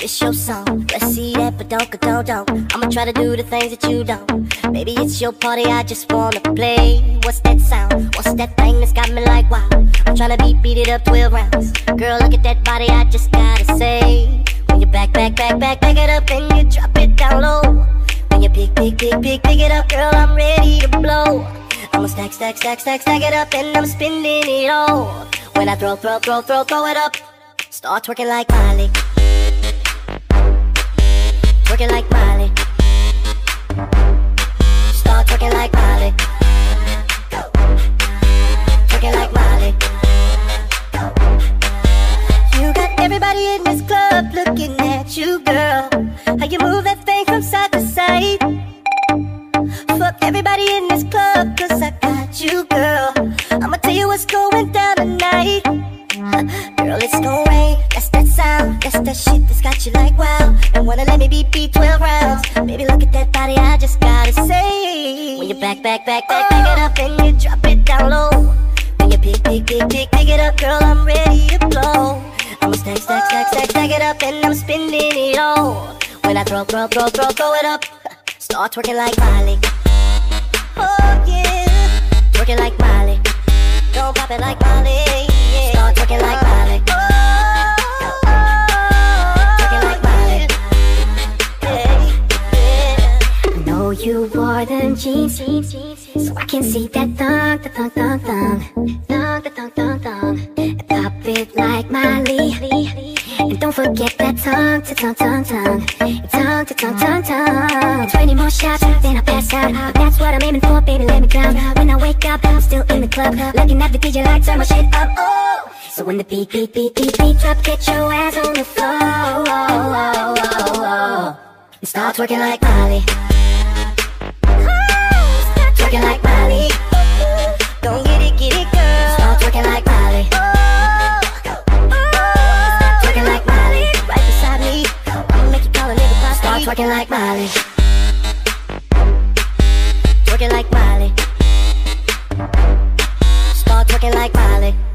It's your song, let's see that, but don't. I'ma try to do the things that you don't. Maybe it's your party, I just wanna play. What's that sound? What's that thing that's got me like wow? I'm tryna beat it up 12 rounds. Girl, look at that body, I just gotta say. When you back it up and you drop it down low. When you pick it up, girl, I'm ready to blow. I'ma stack it up and I'm spinning it all. When I throw it up, start twerking like Miley. Twerking like Miley. Start twerking like Miley. Twerking like Miley. You got everybody in this club looking at you, girl. How you move that thing from side to side. Fuck everybody in this club, cause I got you, girl. I'ma tell you what's going down tonight. Girl, it's gon' rain, that's that sound. That's that shit that's got you like wow. And wanna let me beat 12 rounds. Baby, look at that body, I just gotta say. When you back it up and you drop it down low. When you pick it up, girl, I'm ready to blow. I'ma stack it up and I'm spinning it all. When I throw it up, start twerking like Miley. Oh yeah, twerking like Miley. Don't pop it like Miley, yeah. Start twerking like Miley. Twerking like Miley. Yeah. I know you wore them jeans, so I can see that thong. And pop it like Miley. And don't forget that tongue to tongue. 20 more shots, then I pass out. That's what I'm aiming for, baby, let me drown. When I wake up, I'm still in the club, looking at the DJ like turn my shit up. Oh, so when the beat drop, get your ass on the floor. And start twerking like Miley. Twerking like Miley. Don't get it, girl. Start twerking like Miley. Twerking like Miley. Right beside me. I'ma make you call a nigga pop. Start twerking like Miley. Twerking like Miley. Start twerking like Miley.